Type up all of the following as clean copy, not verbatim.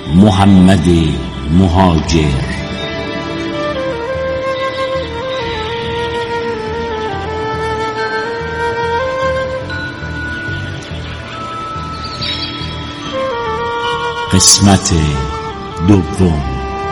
محمد مهاجر. قسمت دوم.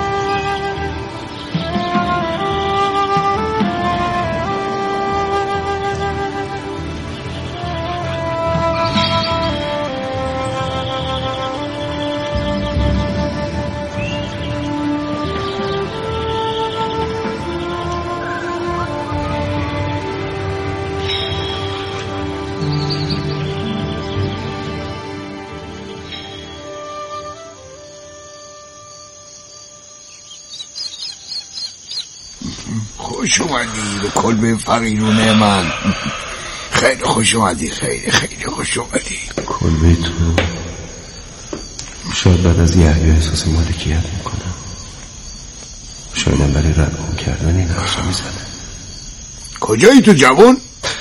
خوش اومدی به کلبه فقیرونه من. خیلی خوش اومدی، خیلی خیلی خوش اومدی. کلبه تو شاید بعد از یحیی احساس مالکیت میکنم، شاید هم برای رد کردن این حرفا میزنه. کجایی تو جوان؟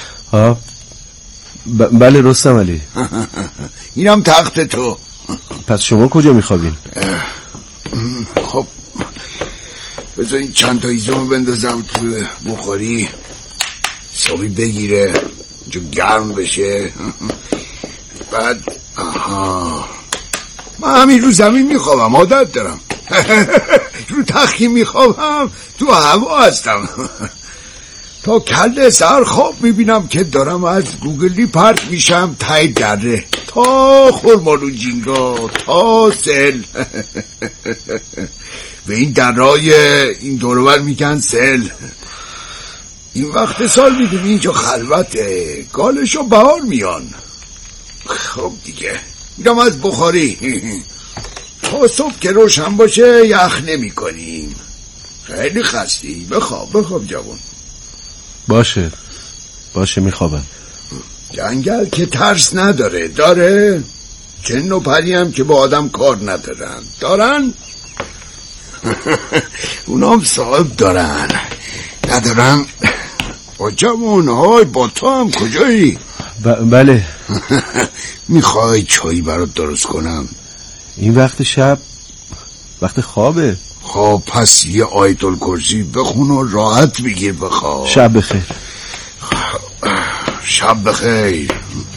بله رستم علی. اینم تخت تو. پس شما کجا میخوابین؟ خب بذار این چند تا ایزمو بندازم تو بخاری، صبحی بگیره جو گرم بشه. بعد من همین رو زمین میخوابم، عادت دارم. رو تختی میخوابم، تو هوا هستم. تا کله سر خواب میبینم که دارم از گوگلی پرت میشم تای دره تا خرمالو جینگا تا سل. به این درهای این دورور میگن سل. این وقت سال میدونی اینجا خلوته، گالشو بهار میان. خب دیگه میرم از بخاری تا صبح که روشن باشه یخ نمی کنیم. خیلی خستی، بخواب جوان. باشه میخوابم. جنگل که ترس نداره، داره؟ جن و پری هم که با آدم کار دارن اونام صاحب ندارن. با جوان های با تو هم کجایی؟ بله. میخوای چایی برات درست کنم؟ این وقت شب وقت خوابه. خب پس یه آیت الکرسی بخون و راحت بگیر بخواب. شب بخیر. شب بخیر.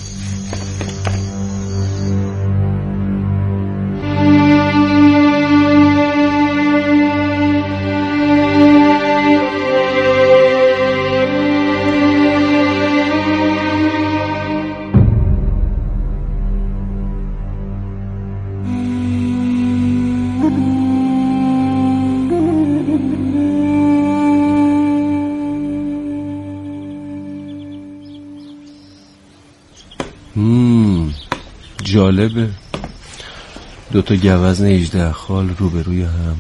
جالبه، 2 گوزن 18 خال روبروی هم.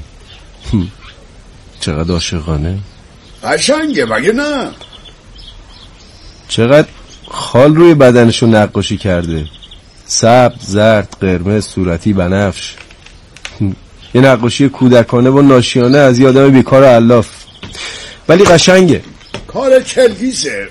چقدر عاشقانه. قشنگه مگه نه؟ چقدر خال روی بدنشون نقاشی کرده، سبز، زرد، قرمز، صورتی، بنفش. یه نقاشی کودکانه و ناشیانه از یه آدم بیکار و علاف، ولی قشنگه. کار کلگیسه.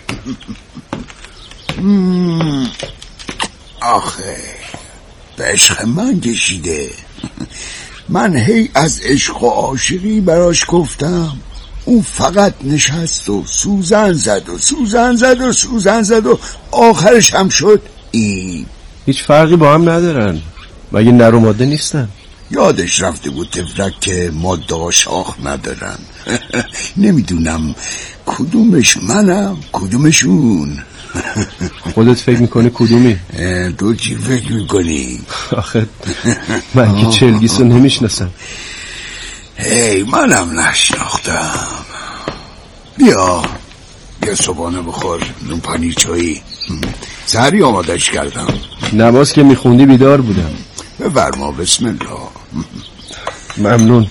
آخه به عشق من کشیده. من هی از عشق و عاشقی براش گفتم، اون فقط نشست و سوزن زد و آخرش هم شد این. هیچ فرقی با هم ندارن، مگه نر و ماده نیستن؟ یادش رفته بود تفلک که ماده ها شاخ ندارن. نمیدونم کدومش منم کدومشون. خودت فکر میکنی کدومی؟ تو چی فکر میکنی؟ آخه من که چلگیسو نمیشناسم. هی منم نشناختم. بیا صبحانه بخور، نون پنیر چایی. سحری آمادش کردم. نماز که میخوندی بیدار بودم. بفرما. بسم الله. ممنون.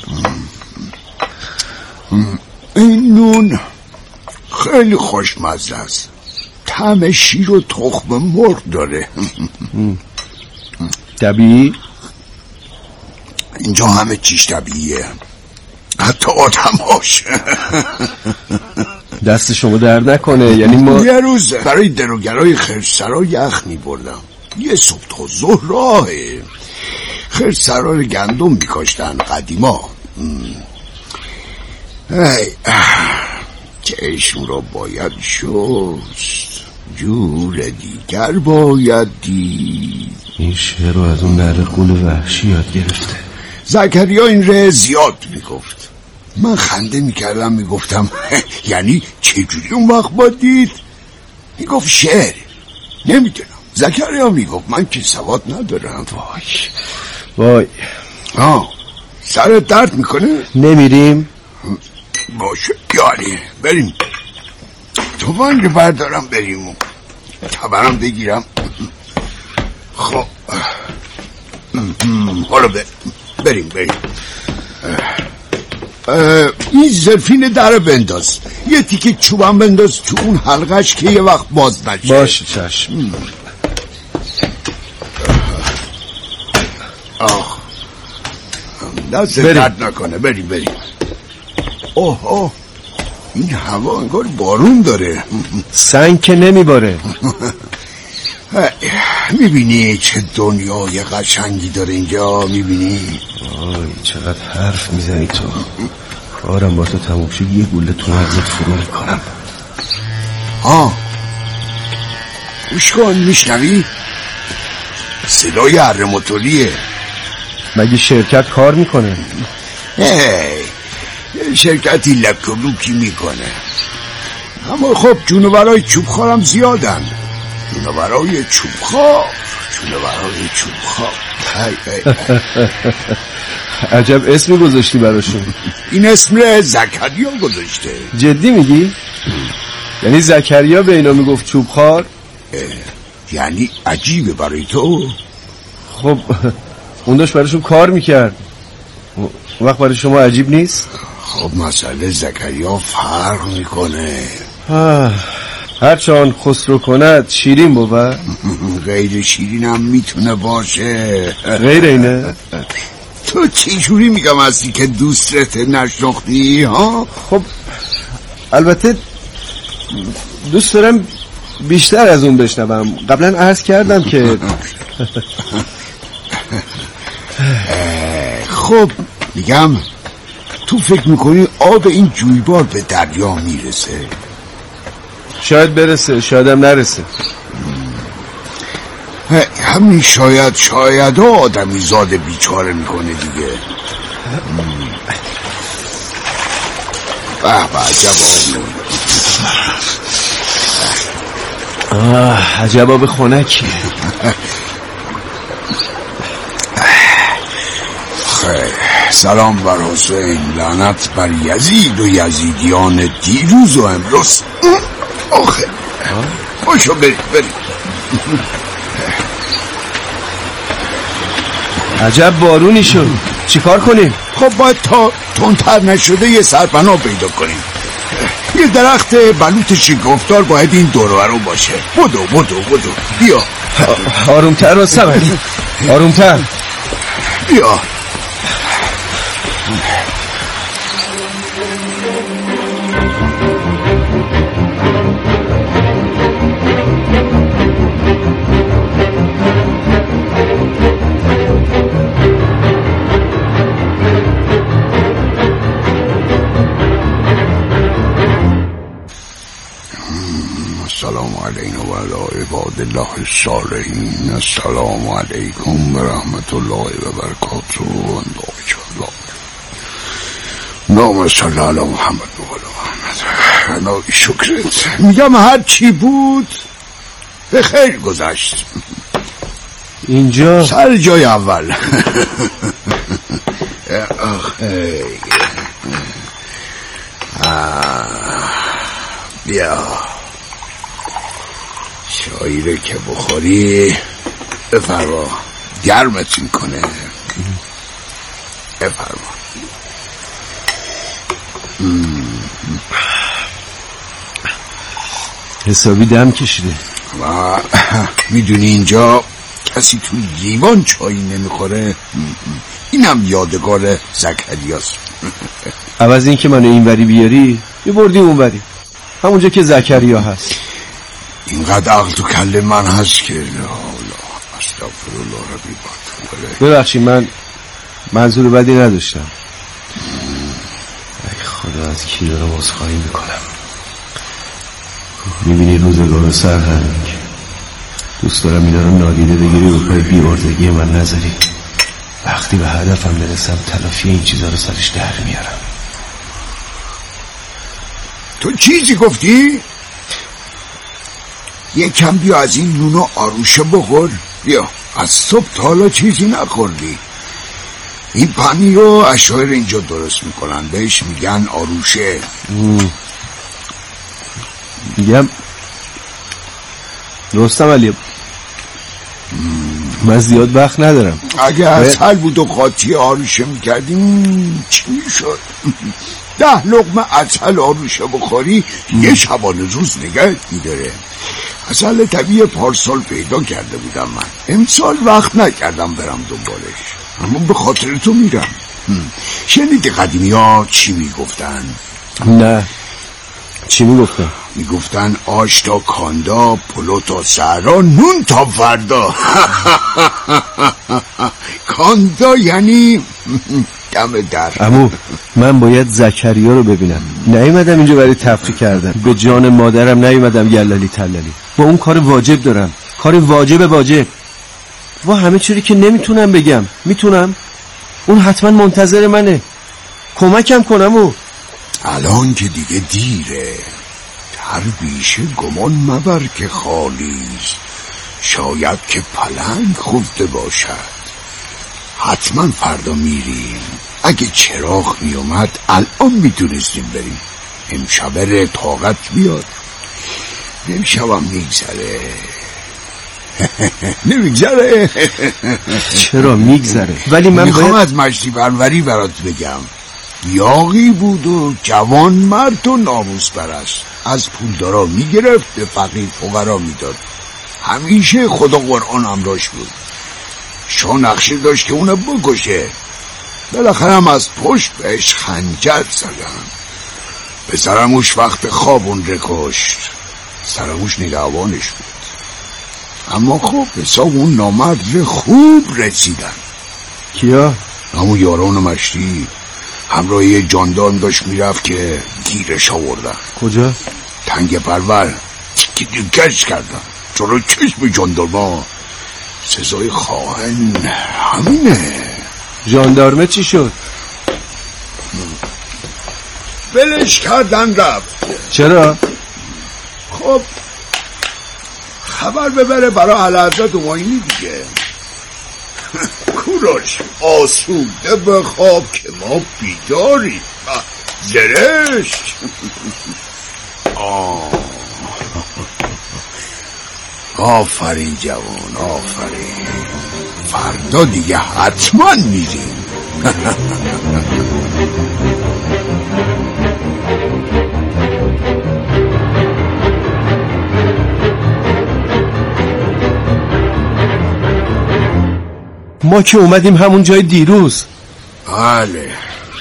این نون خیلی خوشمزه است، طعم شیر و تخم مرغ داره. طبیعی؟ اینجا همه چیش طبیعیه، حتی آدماش. دست شما درد نکنه. یعنی ما یه روز برای دروگرای خرسرا یخ می بردم، یه صبح تا ظهر راهه. آخر سرار گندم میکاشتن قدیما. چشم را باید شست، جور دیگر باید دید. این شعر رو از اون نره قول وحشی یاد گرفته. زکریا این ره زیاد میگفت. من خنده میکردم، میگفتم یعنی چجوری اون وقت باید دید؟ میگفت شعر. نمیدونم. زکریا میگفت من که سواد ندارم. وای سرت درد میکنه؟ نمیریم؟ باشه یاری بریم. توفنگ بردارم بریم و تبرم بگیرم. خب حالا بریم. این ظرفین در بنداز، یه تیکه چوبم بنداز تو اون حلقش که یه وقت باز نشه. باشه چشم. دست درد نکنه. بریم. اوه این هوا انگار بارون داره. سنگ که نمیباره. میبینی چه دنیای قشنگی داره اینجا؟ میبینی؟ آی چقدر حرف میزنی تو. کارم با تو تموم شد یه گوله تو مغزت فرو میکنم. گوش کن، میشنوی؟ صدای اره موتوریه. مگه شرکت کار میکنه؟ شرکتی لکلوکی میکنه. اما خب جونورای چوبخوارم زیادن. جونورای چوبخوار. عجب اسمی گذاشتی براشون. این اسم زکریا گذاشته. جدی میگی؟ یعنی زکریا به اینا میگفت چوبخوار؟ یعنی عجیبه برای تو؟ خب اون داشت براشون کار میکرد، وقت برای شما عجیب نیست؟ خب مسئله زکریا فرق میکنه. هرچان خسرو کند شیرین بود. غیر شیرین هم میتونه باشه. غیر اینه؟ تو چجوری میگم هستی که دوستت نشناختی ها؟ خب البته دوست دارم بیشتر از اون بشنوم. قبلا عرض کردم که خب میگم تو فکر میکنی آب این جویبار به دریا میرسه؟ شاید برسه، شاید هم نرسه. همین شاید ها آدمی زاد بیچاره میکنه دیگه. به عجب آب خنکیه. سلام بر حسین، لعنت بر یزید و یزیدیان دیروز و امروز. آخه باشو بریم. عجب بارونی شد، چیکار کنیم؟ خب باید تا تندتر نشده یه سرپناه پیدا کنیم. یه درخت بلوط شکفتار باید این دور و برو باشه. بدو بیا. آرومتر و سمری، آرومتر. بیا. السلام علینا و علی عباد الله الصالحین. السلام علیکم و رحمت الله و برکاته. نام صلی علی محمد و علی محمد. نام شکرت. میگم هر چی بود به خیر گذشت. اینجا سر جای اول. بیا چایی رو که بخوری بفرما، گرمت میکنه. بفرما. حسابی دم کشیده. و میدونی اینجا کسی تو لیوان چایی نمیخوره. اینم یادگار زکریاست. عوض این که منو اینوری بیاری یه بردی اونوری، همونجا که زکریا هست. اینقدر عقل تو کله من هست که استغفرالله ربی بات. ببخشید من منظور بدی نداشتم. ای خدا از کی دارم عذرخواهی میکنم. میبینی روزگار سرهنگ، دوست دارم اینا رو نادیده بگیری و پای بی‌اردگی من نذاری. وقتی به هدفم برسم تلافی این چیزا رو سرش در میارم. تو چیزی گفتی؟ یکم بیا از این نون و آروشه بخور. بیا از صبح تا حالا چیزی نخوردی. این پنیر رو اشایر اینجا درست میکنن، بهش میگن آروشه. میگم رستم علی من زیاد وقت ندارم. اگه عسل بود و قاطی آروشه میکردیم چی میشد؟ 10 لقمه عسل آروشه بخوری یه شبانه روز نگهت میداره. عسل طبیعی پارسال پیدا کرده بودم من، امسال وقت نکردم برم دنبالش، اما به خاطر تو میرم. شنیدی قدیمی ها چی میگفتن؟ نه چی میگفتن؟ میگفتن آش تا کاندا، پلو تا صحرا، نون تا فردا. کاندا یعنی دم در. عمو من باید زکریا رو ببینم. نیومدم اینجا برای تفریح کردن. به جان مادرم نیومدم گللی تللی. با اون کار واجب دارم، کار واجب. و همه چیزی که نمیتونم بگم میتونم. اون حتما منتظر منه، کمکم کنم. و الان که دیگه دیره. در بیشه گمان مبر که خالیست، شاید که پلنگ خفته باشد. حتما فردا میریم. اگه چراغ میومد الان میتونستیم بریم. امشبه طاقت بیاد. امشبم میگذره. نمیگذره. چرا میگذره؟ ولی من میخوام باید از مشتی پروری برات بگم. یاغی بود و جوان مرد و ناموس پرست. از پولدارا میگرفت به فقیر فقرا میداد. همیشه خدا قرآن امراش بود. شاه نقشه داشت که اونو بکشه. بالاخره هم از پشت بهش خنجر زدن. به سرموش وقت خواب اون رکشت. سرموش نگهبانش بود. اما خب حساب اون نامرد خوب رسیدن. کیا؟ همون یاران مشتی. همراه یه جاندارم داشت میرفت که گیرش آوردن. کجا؟ تنگ پرور تیکی دیگرش کردن جلو چشم جاندارما. سزای خواهن همینه. ژاندارمه چی شد؟ بلش کردن رفت. چرا؟ خب خبر ببره برای علازت اوماینی دیگه. کوروش آسوده بخواب که ما بیداری. زرشت. آفرین جوان، آفرین. فردا دیگه حتما میریم. ما که اومدیم همون جای دیروز. بله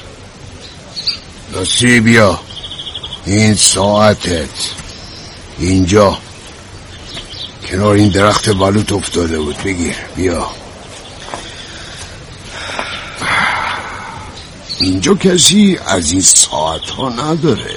راستی بیا. این ساعتت اینجا کنار این درخت بلوط افتاده بود، بگیر بیا. اینجا کسی از این ساعت ها نداره.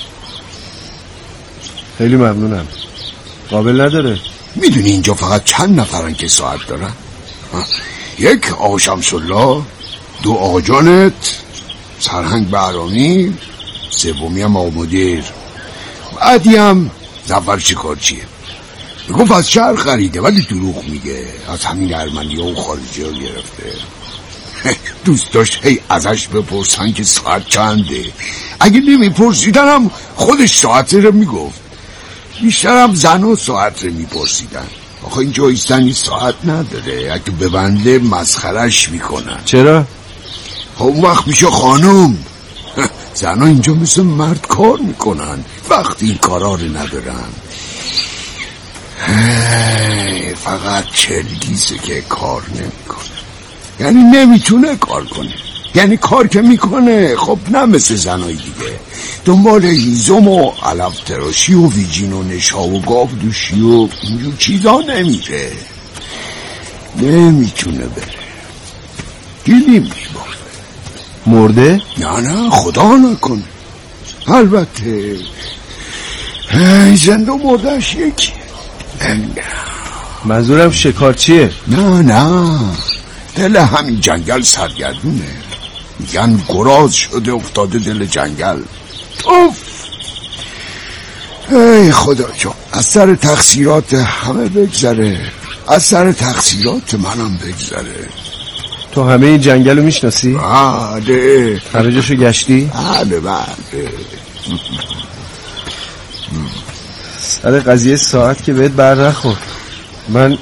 خیلی ممنونم. قابل نداره. میدونی اینجا فقط چند نفرن که ساعت دارن؟ یک آقا شمس‌الله، 2 آقا جانت، سرهنگ بهرامی، سومی هم آقا مدیر، بعدی هم ظفر شکارچیه. میگفت از شهر خریده ولی دروغ میگه، از همین ارمنی ها و خارجی ها گرفته. دوست داشت هی ازش بپرسن که ساعت چنده. اگه نمیپرسیدن هم خودش ساعت رو میگفت. بیشتر هم زن و ساعت رو میپرسیدن. آخه اینجا ایستنی ساعت نداره، اگه ببنده مسخرش میکنن. چرا؟ اون وقت میشه خانوم. زن ها اینجا مثل مرد کار میکنن، وقتی این کارا رو ندارن. فقط چرگیزه که کار نمیکنه، یعنی نمیتونه کار کنه. یعنی کار که میکنه خب نه مثل زنای دیگه، دنبال هیزم و علف تراشی و ویجین و نشا و گاو دوشی و اینجور چیزا نمیره. نمیتونه بره. گیلیم میباره. مرده؟ نه خدا نکنه. البته زنده و مردهش یکی. منظورم شکارچیه. نه دل همین جنگل سرگردونه. میگن گراز شده افتاده دل جنگل. توف. ای خدا جان، از سر تقصیرات همه بگذره، از سر تقصیرات منم بگذره. تو همه این جنگل رو میشناسی؟ بله. همه جاشو گشتی؟ بله. سر قضیه ساعت که بهت بر نخورد. من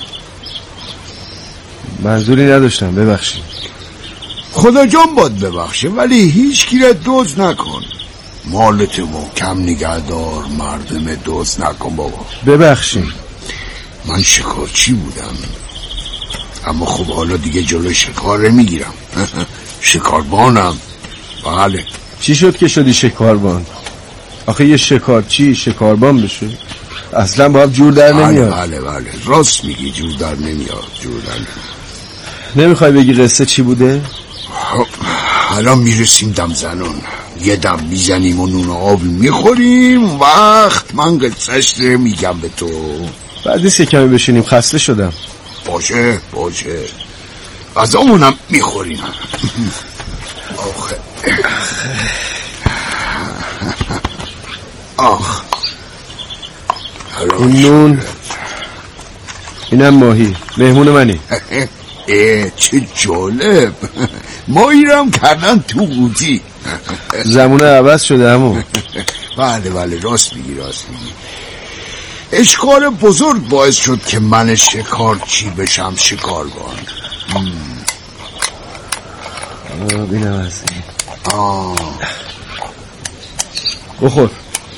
منظوری نداشتم، ببخشید. خدا جان باد ببخشه، ولی هیچ کی را دوز نکن. مالت محکم نگهدار، مردم دوز نکن بابا. ببخشید. من شکارچی بودم، اما خب حالا دیگه جلو شکار میگیرم. شکاربانم. بله. چی شد که شدی شکاربان؟ آخه یه شکارچی شکاربان بشه اصلا با هم جور در نمیاد. بله راست میگی، جور در نمیاد. نمیخوای بگی قصه چی بوده؟ الان میرسیم دم زنان، یه دم میزنیم و نون آبی میخوریم. وقت من قصهش رو میگم به تو. بعد نیست یه کمی بشینیم، خسته شدم. باشه غذامونم میخوریم. آخ این نون، اینم ماهی. مهمون منی. چه جالب. ماهیرم کردن تو قوطی. زمونه عوض شده همون. بله راست میگی. اشکال بزرگ باعث شد که من شکارچی بشم شکاربان. بینم از این. بخور.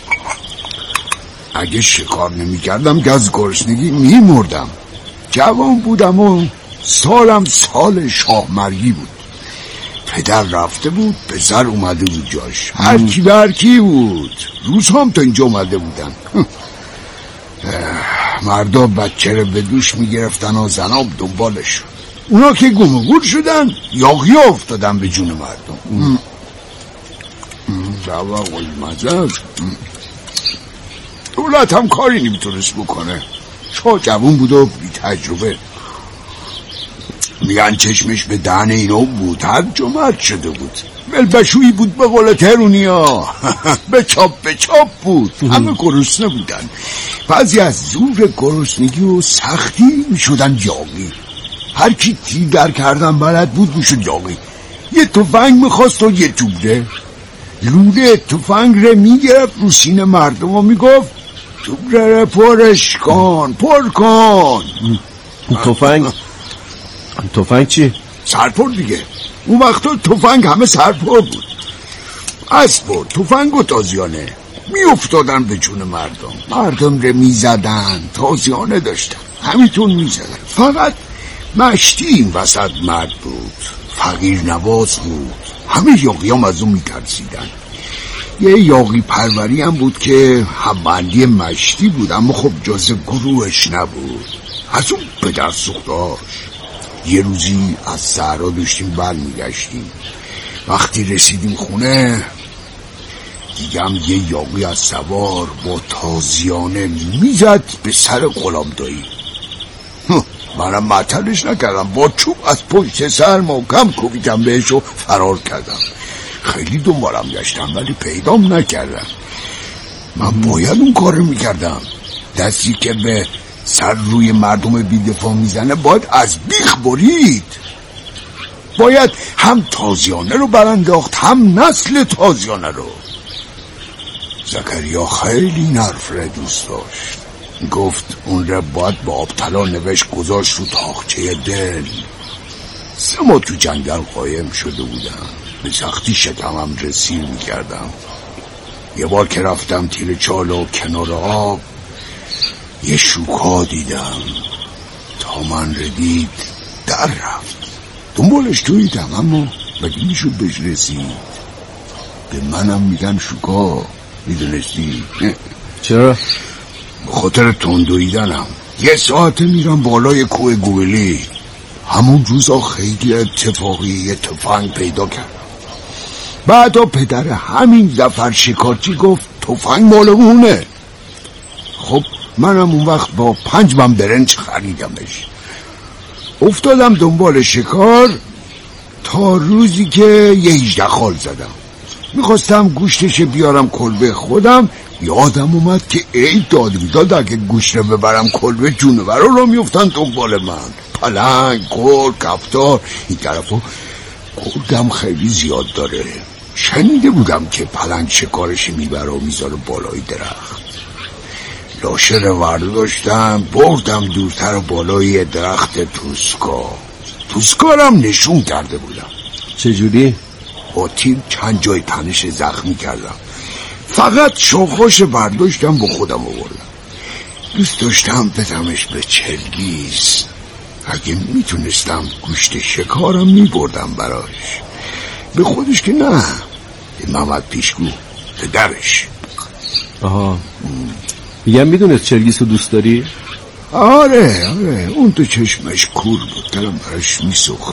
اگه شکار نمی کردم که از گرسنگی می مردم. جوان بودم و سالم سال شاهمرگی بود. پدر رفته بود، پسر اومده بود جاش. هر کی بود. روز هم تا اینجا اومده بودن. مردا بچه رو به دوش می گرفتن و زناب دنبالش. اونا که گم و گور شدن، یاغی افتادن به جون مردم. دعوا قلمزه. دولت هم کاری نمیتونست بکنه. شاه جوون بود و بی تجربه. میگن چشمش به دهن اینا بود، هر جمعت شده بود. بلبشویی بود به قول ترونیا. به چاپ بود. همه گرسنه بودن. بعضی از زور گرسنگی و سختی میشدن یاغی. هر کی تیر در کردن بلد بود میشد یاغی. یه تفنگ میخواست و یه توبره. لوله تفنگ رو میگرفت رو سینه مردم و میگفت توبره پرش کن، پر کن. تفنگ چی؟ سرپر دیگه. اون وقتا تفنگ همه سرپر بود. اسبر تفنگ و تازیانه می افتادن به جون مردم رو می زدن. تازیانه داشتن، همینطور می زدن. فقط مشتی این وسط مرد بود، فقیر نواز بود. همه یاغی هم از اون می ترسیدن. یه یاغی پروری هم بود که همبندی مشتی بود، اما خب جز گروهش نبود. از اون پدر سوختاش. یه روزی از صحرا داشتیم برمیگشتیم. وقتی رسیدیم خونه دیدم یه یاغی از سوار با تازیانه میزد به سر غلام دایی. منم معطلش نکردم، با چوب از پشت سر محکم کوبیدم بهش و فرار کردم. خیلی دنبالم گشتم ولی پیدام نکردم. من باید اون کار میکردم. دستی که به سر روی مردم بیدفاع میزنه باید از بیخ برید. باید هم تازیانه رو برانداخت هم نسل تازیانه رو. زکریا خیلی این حرف رو دوست داشت. گفت اون رو باید با آبطلا نوشت گذاشت رو تاقچه دل. 3 ماه تو جنگل قایم شده بودم. به سختی شکمم رسیر میکردم. یه بار که رفتم تیر چال و کنار آب یه شوکا دیدم. تا من ردید در رفت. دنبالش دویدم اما بگه میشد بهش رسید. به منم میگن شوکا. میدونستی؟ چرا؟ به خاطر تندویدنم. 1 ساعته میرم بالای کوه گویلی. همون روزا خیلی اتفاقی یه تفنگ پیدا کردم. بعدا پدر همین ظفر شکارچی گفت تفنگ مال اونه. خب منم اون وقت با 5 من برنج خریدمش. افتادم دنبال شکار تا روزی که یه 18 خال زدم. میخواستم گوشتش بیارم کلبه خودم. یادم اومد که ای داد بیداد، اگه گوشت رو ببرم کلبه جونورا رو میفتن دنبال من. پلنگ، گرگ، کفتار. این طرفا گرگم خیلی زیاد داره. شنیده بودم که پلنگ شکارش میبره و میذاره بالای درخت. لاشه رو برداشتم بردم دورتر بالای درخت توسکارم نشون کرده بودم. چجوری؟ با تیر چند جای تنش زخمی کردم. فقط شاخاش برداشتم با خودم آوردم. دوست داشتم بدمش به چرگیز. اگه میتونستم گوشت شکارم میبردم براش. به خودش که نه، به محمد پیشگو، پدرش. آها، میگم میدونست چرگیس رو دوست داری؟ آره اون تو چشمش کور بود، دلم براش میسوخت.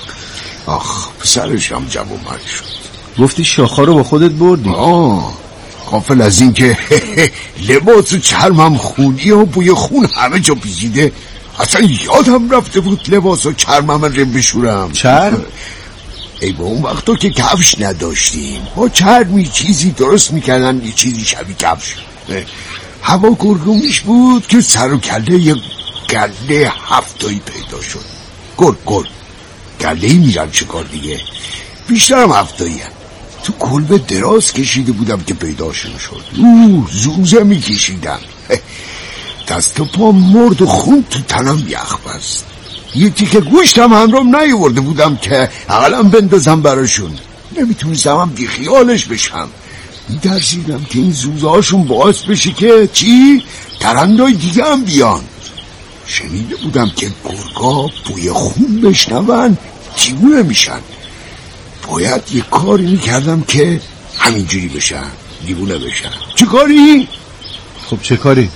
آخ پسرش هم جوان مرد شد. گفتی شاخا رو با خودت بردی؟ غافل از این که لباس و چرمم خونی و بوی خون همه جا پیچیده. اصلا یادم رفته بود لباس و چرمم رو بشورم. چرم؟ ای با اون وقتا که کفش نداشتیم با چرمی چیزی درست میکردن، یه چیزی شبیه کفش. هوا گرگومیش بود که سر و کله یه گله 7 پیدا شد. گرگ گله‌ای میرن چکار دیگه، بیشترم 7 هم. تو کلبه دراز کشیده بودم که پیداشون شد. زوزه میکشیدم. دست و پا مرد و خون تو تنم یخ بست. یه تیکه گوشتم همرام نیاورده بودم که اقلم بندازم براشون. نمیتونستم هم بیخیالش بشم. میترسیدم که این زوزه هاشون باعث بشه که چی؟ ترندای دیگه هم بیان. شنیده بودم که گرگا بوی خون بشنون دیوونه میشن. باید یه کاری میکردم که همینجوری بشن، دیوونه بشن. چه کاری؟ خب چه کاری؟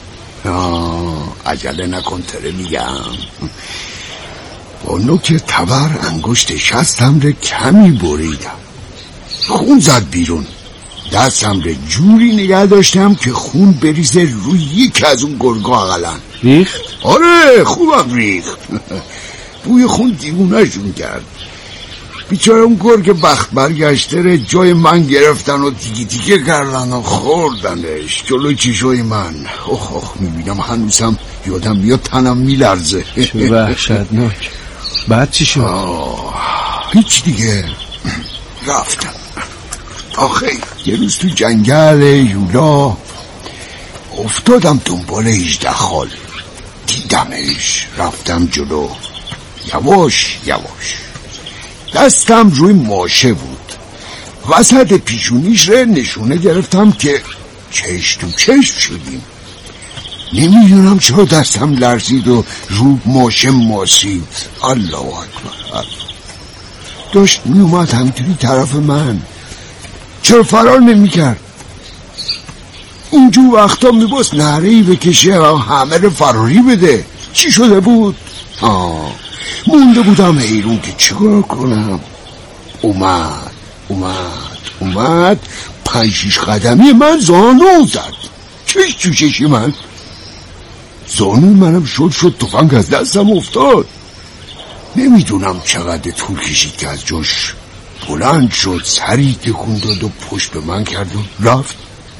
عجله نکن تره میگم. با نوک تبر انگشت شستم رو کمی بریدم. خون زد بیرون. دستم رو جوری نگه داشتم که خون بریزه روی یکی از اون گرگا اقلن. ریخت؟ آره خوبم ریخت. بوی خون دیوونه‌شون کرد. بیچاره اون گرگ بخت برگشته جای من گرفتن و تیکه کردن و خوردنش جلوی چشای من. اوه میبینم هنوزم یادم میاد تنم میلرزه. چه وحشتناک. بعد چی شد؟ هیچ دیگه. رفتم. آخه یه روز تو جنگل یولا افتادم دنبال 18 خال. دیدمش. رفتم جلو. یواش دستم روی ماشه بود. وسط پیشونیش رو نشونه گرفتم که چشم تو چشم شدیم. نمیدونم چرا دستم لرزید و رو ماشه ماسید. الله اکبر. داشت میومد همینطوری طرف من. چرا فرار نمیکرد؟ اینجور وقتا میباس نهرهی بکشه و همه رو فراری بده. چی شده بود؟ مونده بودم حیرون که چیکار کنم. اومد 5-6 قدمی من زانو زد. چش تو چشی من. زانو منم شد تفنگ از دستم افتاد. نمیدونم چقدر طول کشید که از جاش بلند شد، سری تکون داد و پشت به من کرد و رفت.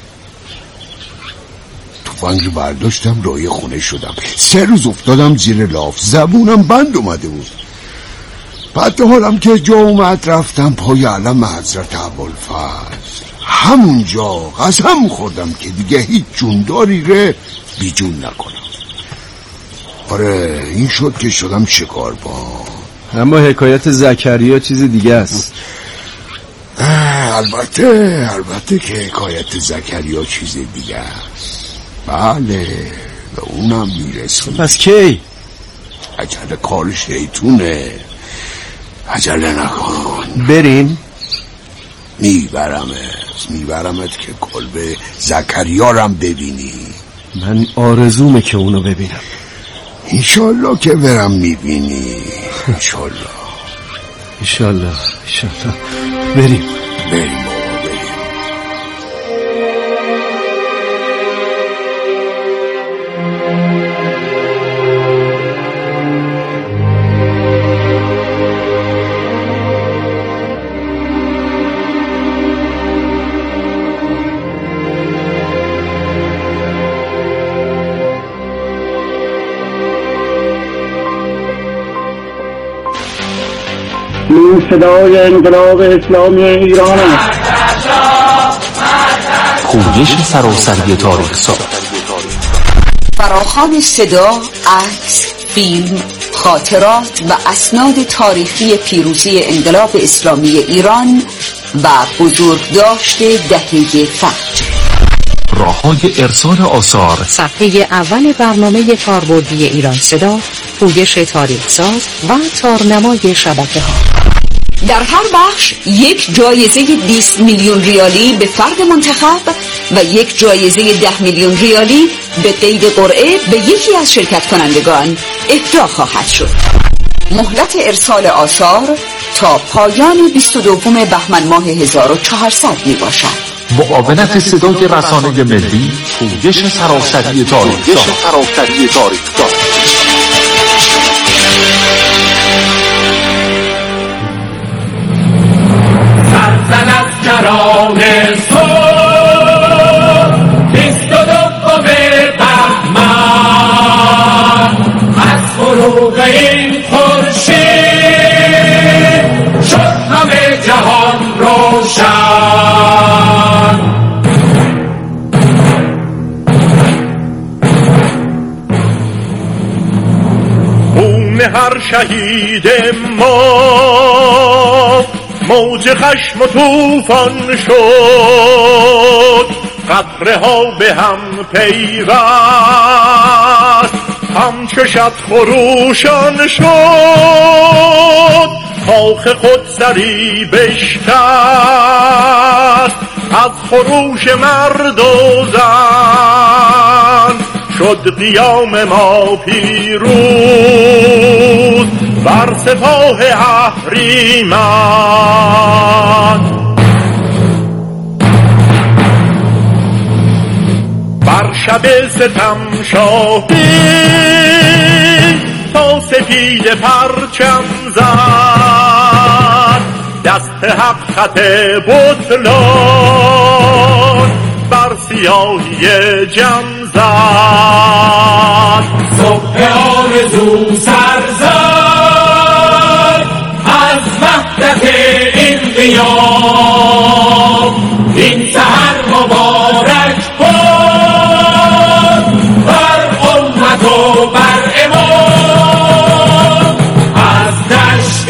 تفنگ رو برداشتم راه خونه شدم. 3 روز افتادم زیر لاف. زبونم بند اومده بود. بعد حالم که جا اومد رفتم پای علم حضرت ابوالفضل. همونجا قسم خوردم که دیگه هیچ جونداری ره بیجون نکنم. آره این شد که شدم شکاربان. اما حکایت زکریا چیز دیگه است. البته که حکایت زکریا چیز دیگه است. بله به اونم میرسیم. پس کی؟ عجله کار شیطونه. عجله نکن. بریم؟ میبرمت که کلبه زکریا رم ببینی. من آرزومه که اونو ببینم. انشالله که برم میبینی. انشالله بریم بریم. این صدای انقلاب اسلامی ایران است. پویش سراسری تاریخ ساز، فراخوان صدا، عکس، فیلم، خاطرات و اسناد تاریخی پیروزی انقلاب اسلامی ایران و بزرگداشت دهه فجر. راه‌های ارسال آثار، صفحه اول برنامه کاربردی ایران صدا، پویش تاریخ ساز و تارنمای شبکه‌ها. در هر بخش یک جایزه 20 میلیون ریالی به فرد منتخب و یک جایزه 10 میلیون ریالی به قید قرعه به یکی از شرکت کنندگان اهدا خواهد شد. مهلت ارسال آثار تا پایان 22 بهمن ماه 1400 می باشد. معاونت صدای رسانه ملی، پویش سراسری تاریخ ساز. سرزنستگران صلح 22 بهمن از فروغ این خورشید شد همه جهان روشن. خون هر شهید ما موج خشم و طوفان شد، قطره ها به هم پیوست، همچو شب خروشان شد. خاک خود سری بشکست از خروش مرد و زن، شد قیام ما پیروز بر سپاه اهریمن. بر شب ستم شاهی تا سپید پرچم زد، دست حق خط بطلان بر سیاهی جم زد. صبح آرزو سر زد از وحدت این قیام، این سحر مبارک باد بر امت و بر امام. از دشت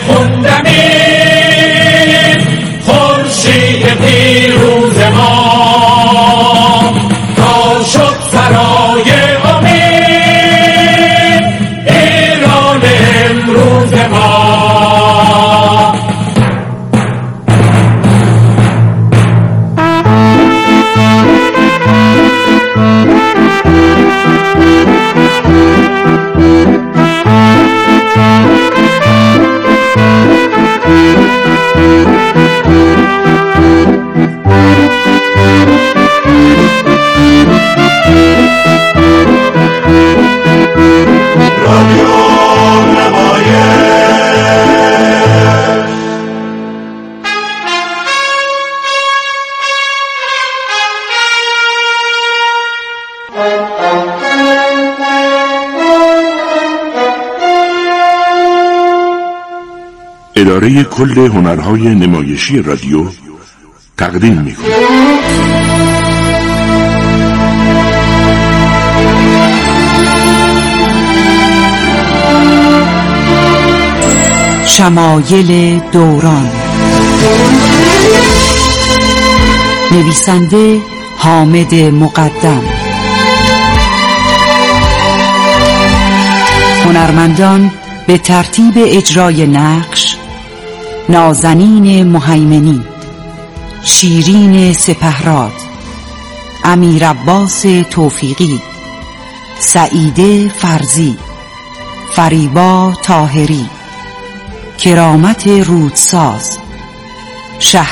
خندمین خورشید پیروز ما تا شد سرای امید ایران امروز ما. اداره کل هنرهای نمایشی رادیو تقدیم می‌کند. شمایل دوران. نویسنده حامد مقدم. هنرمندان به ترتیب اجرای نقش: نازنین مهیمنی، شیرین سپهراد، امیر عباس توفیقی، سعیده فرزی، فریبا طاهری، کرامت رودساز،